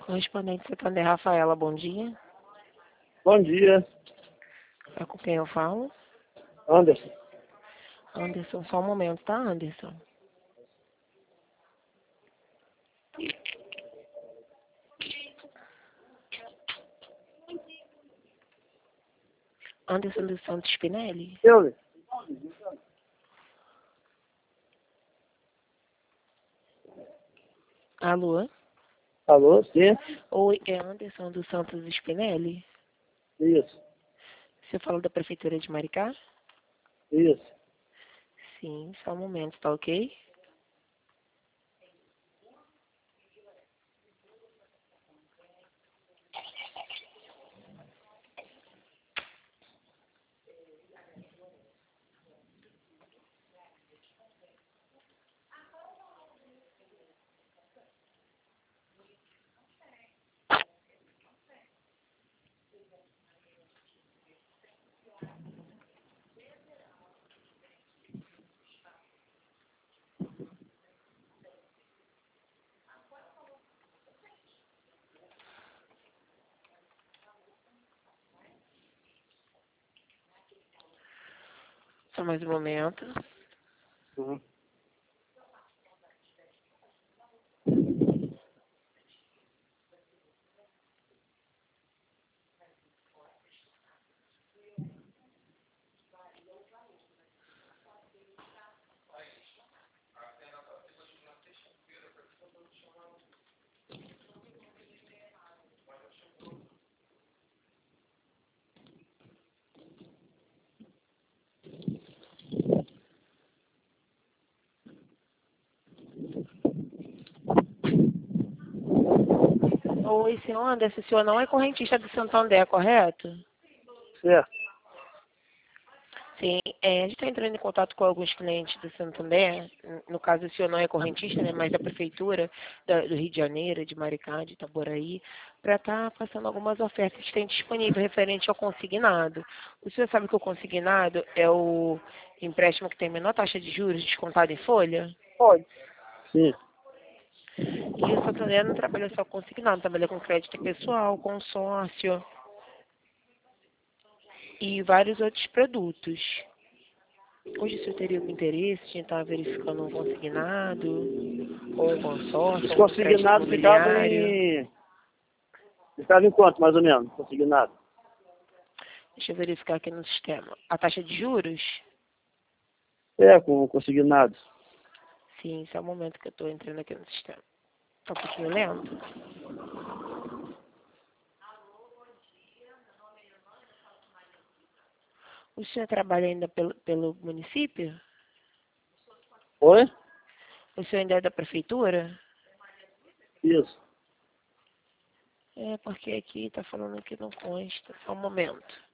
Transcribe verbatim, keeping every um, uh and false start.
Correspondente Santander, Rafaela, bom dia. Bom dia, É com quem eu falo? Anderson. Anderson, só um momento, tá, Anderson? Anderson dos Santos Spinelli? Eu? Alô? Alô, sim? Oi, é Anderson dos Santos Spinelli? Isso, Você fala da Prefeitura de Maricá? isso. Sim, só um momento, tá ok? Só mais um momento. Uhum. Oi, senhor Anderson, o senhor não é correntista do Santander, correto? Certo. Sim, é, a gente está entrando em contato com alguns clientes do Santander, no caso o senhor não é correntista, né, mas da Prefeitura da- do Rio de Janeiro, de Maricá, de Itaboraí, para estar passando algumas ofertas que tem disponível referente ao consignado. O senhor sabe que o consignado é o empréstimo que tem menor taxa de juros descontado em folha? Pode. Sim. E o Santander não trabalha só com consignado, trabalha com crédito pessoal, consórcio e vários outros produtos. Hoje o senhor teria algum interesse em estar verificando um consignado, ou um consórcio, Os ou um crédito consignados ficavam imobiliário? em... Ficavam em quanto, mais ou menos, consignado? Deixa eu verificar aqui no sistema. A taxa de juros? É, com consignados. Sim, esse é o momento que eu estou entrando aqui no sistema. Está um pouquinho lento? O senhor trabalha ainda pelo, pelo município? Oi? O senhor ainda é da prefeitura? Isso. É, porque aqui está falando que não consta. Só um momento.